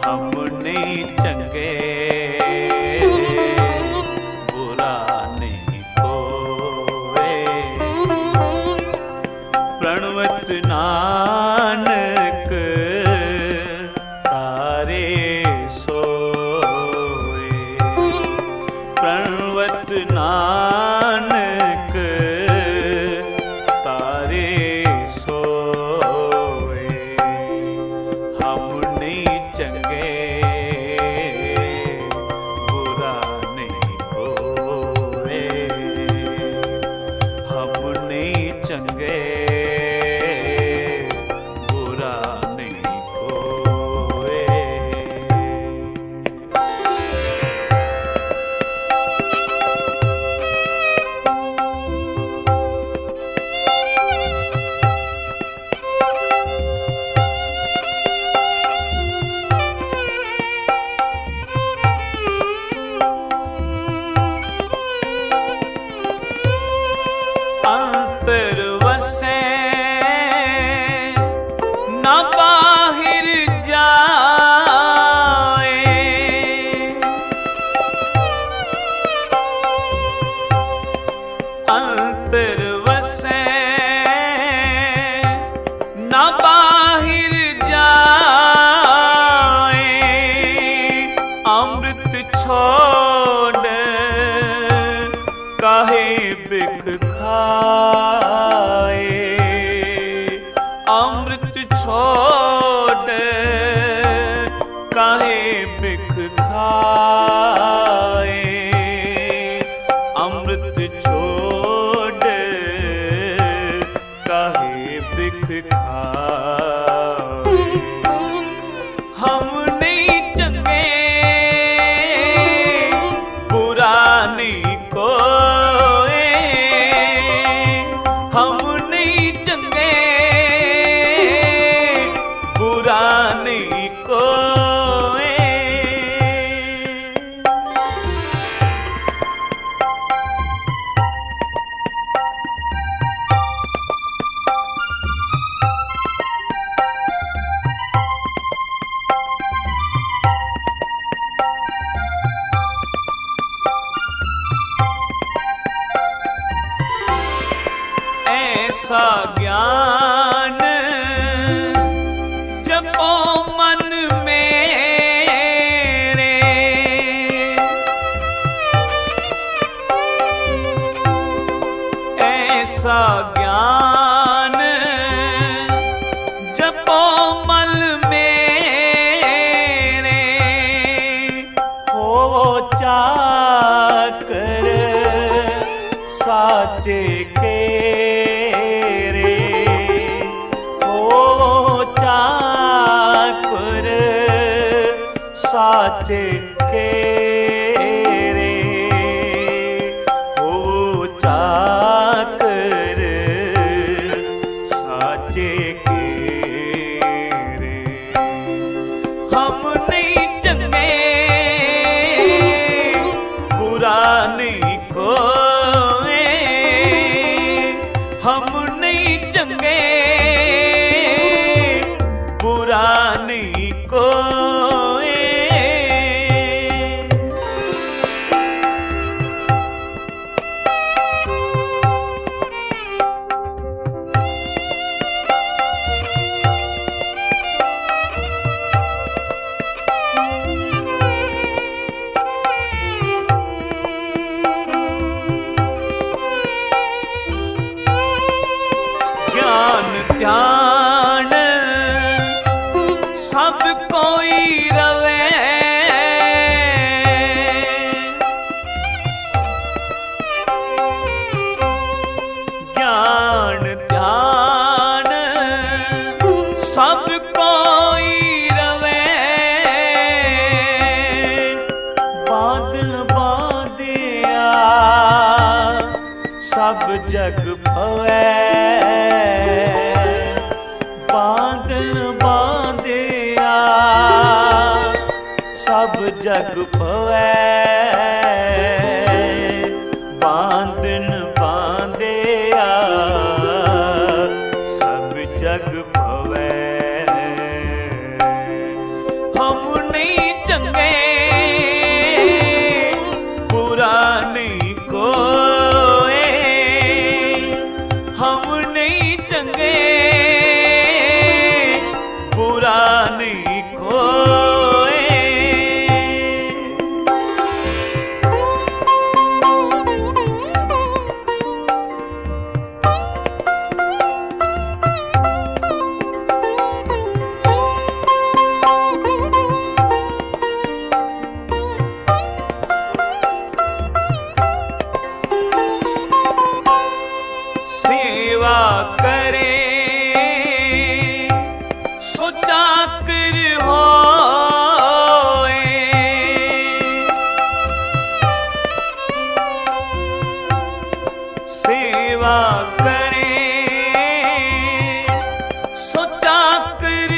हम नहीं चंगे बुरा नहीं कोवे। प्रणवत नानक तारे सोए। प्रणवत नानक तारे सोए। हम नहीं चंगे बुरा नहीं कोवे। हम नहीं चंगे बुरा नहीं कोवे। अंतर वसे न बाहिर जाए। अंतर वसे न बाहिर जाए। अमृत छोड़ काहे बिख खाए। अमृत छोड़ काहे बिख खाए। अमृत छोड़ काहे बिख खाए। हम नहीं चंगे बुरा नहीं कोए। हम नहीं चंगे बुरा नहीं कोए। ऐसा ज्ञान जपो मन मेरे। ऐसा ज्ञान जपो मन मेरे। हो चाकर साचे के साचे केरे। हो चाकर साचे केरे। हम नहीं चंगे बुरा नहीं कोए। हम नहीं चंगे बुरा नहीं कोए। ज्ञान ध्यान सब कोई रवे। ज्ञान ध्यान सब कोई रवे। बादल बांधिया सब जग भवे। बादल बांधिया सब जग भवे। बांधन बांधिया सब जग भवे। हम नहीं चंगे बुरा नहीं कोई, हम नहीं चंगे बुरा नहीं कोई। सेवा करे सो चाकर होए, सेवा करे सो चाकर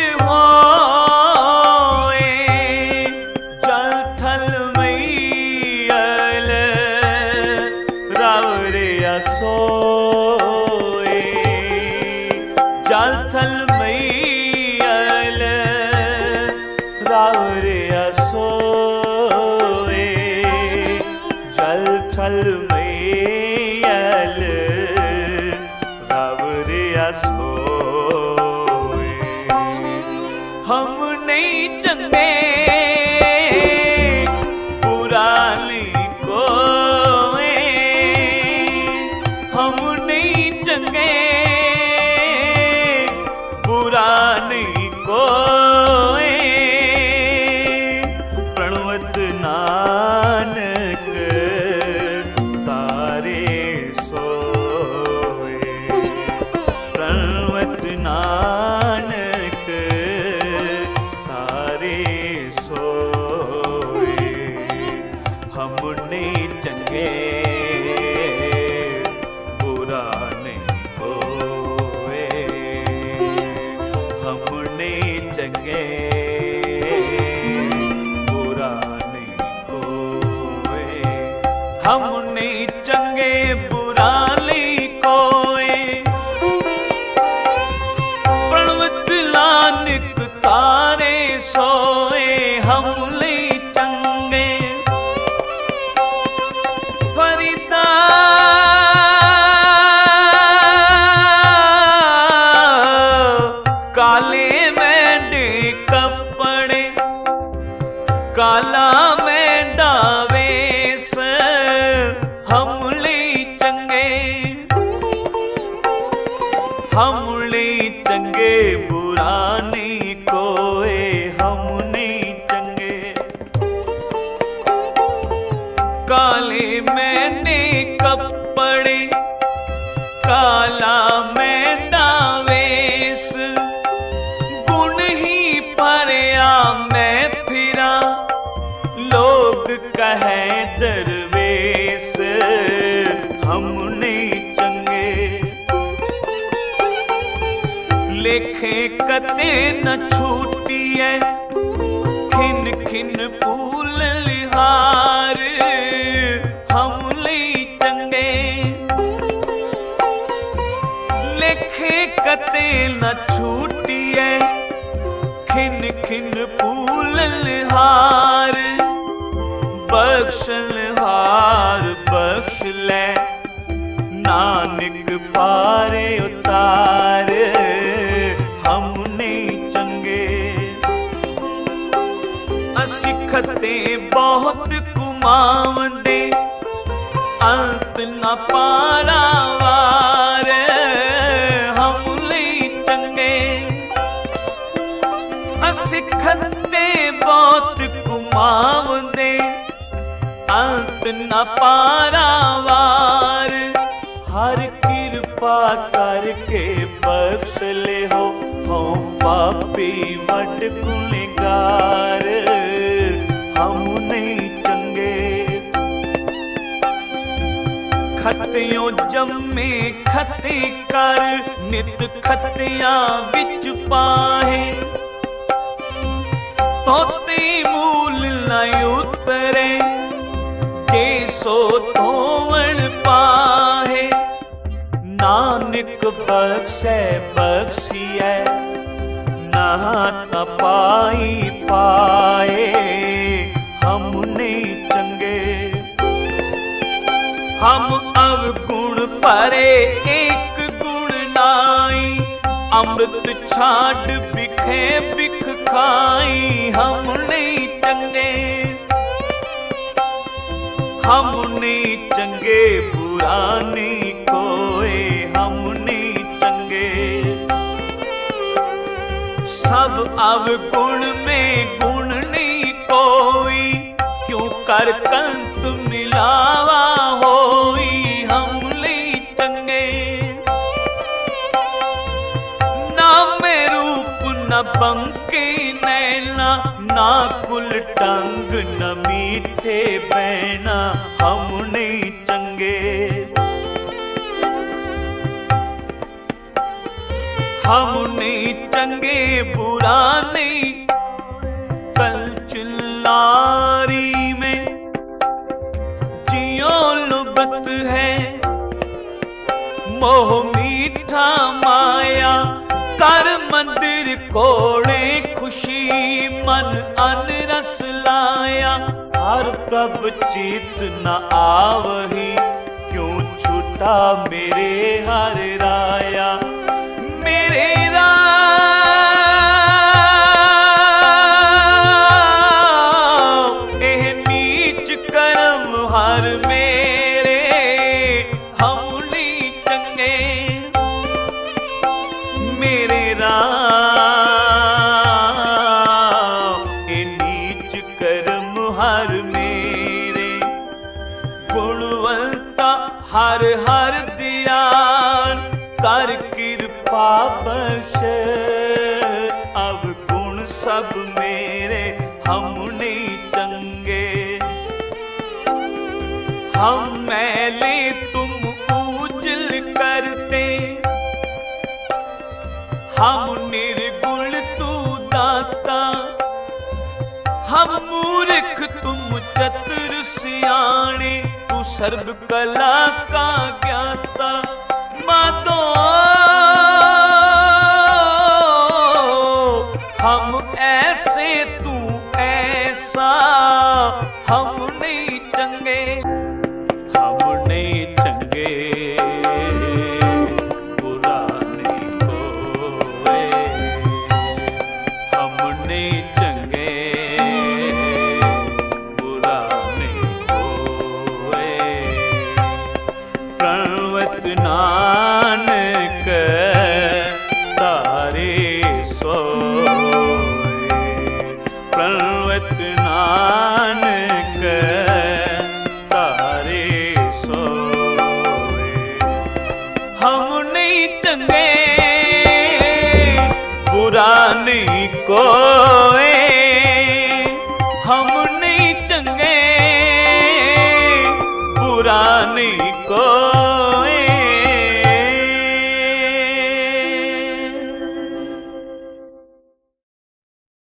होए, जल थल मैयल रावरे असोए, जल थल मैयल रावरे असोए, जल थल मैयल रावरे असोए। हम नहीं चंगे बुरा नहीं कोई, हम नहीं चंगे बुरा नहीं कोई। प्रणवत नानक तारे सोए, प्रणवत नानक तारे सोए। हम नहीं चंगे बुरा नहीं कोई, हम नहीं चंगे बुरा नहीं कोई, हम नहीं चंगे बुरा नहीं कोई। प्रणवत नानक तारे सोए, हम नहीं चंगे। फरीदा काले मैंने कपड़े काला मैंडा वेस, हम नहीं चंगे, हम नहीं चंगे बुरा नहीं कोई, हम नहीं चंगे। काले मैंने कपड़े काला मैंडा वेस, गुण ही परया मैं फिरा लोग कहे दरवेश, हम नहीं चंगे। लेखे कते न छूटिए खिन खिन फूल लिहार, हम नहीं चंगे। लेखे कते न छूटिए खिन खिन फूल लिहार, बख्शल हार बख्श ले नानक पारे उतार, हम नहीं चंगे। असी खते बहुत कुमावंदे अंत न पारावार, हम नहीं चंगे। असी खते बहुत कुमावंदे अंत न पारावार, हर कृपा करके बख्श ले हो पापी वड गुनगार, हम नहीं चंगे। खतियों जम्मे खते कर नित खतियां विच पाहे, तोते मूल न उतरे जे सो तोवण पाहे। नानक बख्शे बख्शिए ना पाई पाए, परे एक गुण नाई, अमृत छाड़ बिखे बिख खाई। हम नहीं चंगे, हम नहीं चंगे, बुरा नहीं कोई, हम नहीं चंगे। सब अवगुण में गुण नहीं कोई, क्यों कर कंत मिलावा होई। हम नहीं चंगे, ना में रूप न बंके नैना, ना कुल टंग न मीठे बैना। हम नहीं चंगे, हम नहीं चंगे, बुरा नहीं। कल चिल्लारी में जियो लुबत है, मोह मीठा माया कर मंदिर कोड़े। खुशी मन अनरस लाया, हर प्रभ चित न आवही। क्यों छूटा मेरे हर राया, मेरे नीच कर्म हर मेरे। हम नहीं चंगे, मेरे नीच कर्म हर मेरे। गुणवंता हर हर दयाल, कर कृपा बख्श। अब गुण सब मेरे, हम नहीं चंगे। हम मैले तुम उजल करते, हम निर्गुण तू दाता। हम मूर्ख तुम चतुर सियाणे, तू सर्व कला का ज्ञाता। मातो हम ऐसे तू ऐसा, हम नहीं चंगे, हम नहीं चंगे, बुरा नहीं कोई। हम नहीं चंगे, बुरा नहीं कोई। प्रणवत नानक तारे सोए, प्रणवत नानक